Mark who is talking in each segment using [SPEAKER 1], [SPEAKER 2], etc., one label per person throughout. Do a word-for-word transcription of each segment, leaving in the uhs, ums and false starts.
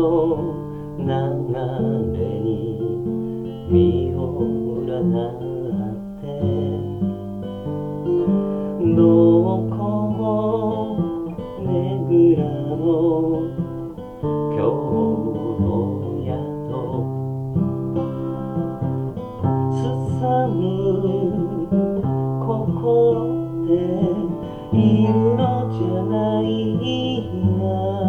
[SPEAKER 1] 流れに身を占ってどこもねぐらの郷土宿すさむ心でいるのじゃないが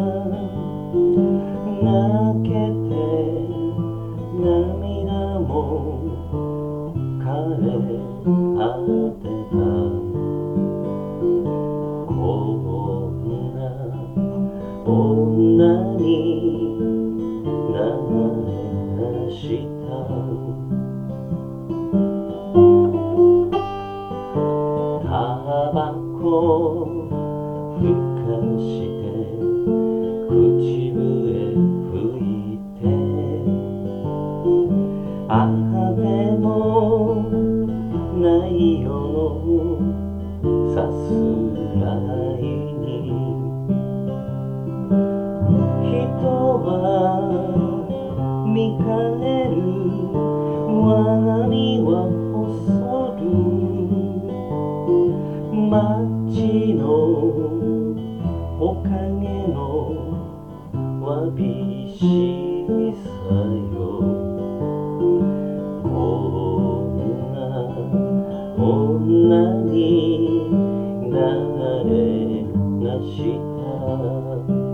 [SPEAKER 1] 泣けて涙も枯れ果てたこんな女に流れ出したタバコふかして口笛吹いて雨もない夜のさすらいに人は見かねる我が身は細る街のおかげのわびしさよこんな女に流れ出した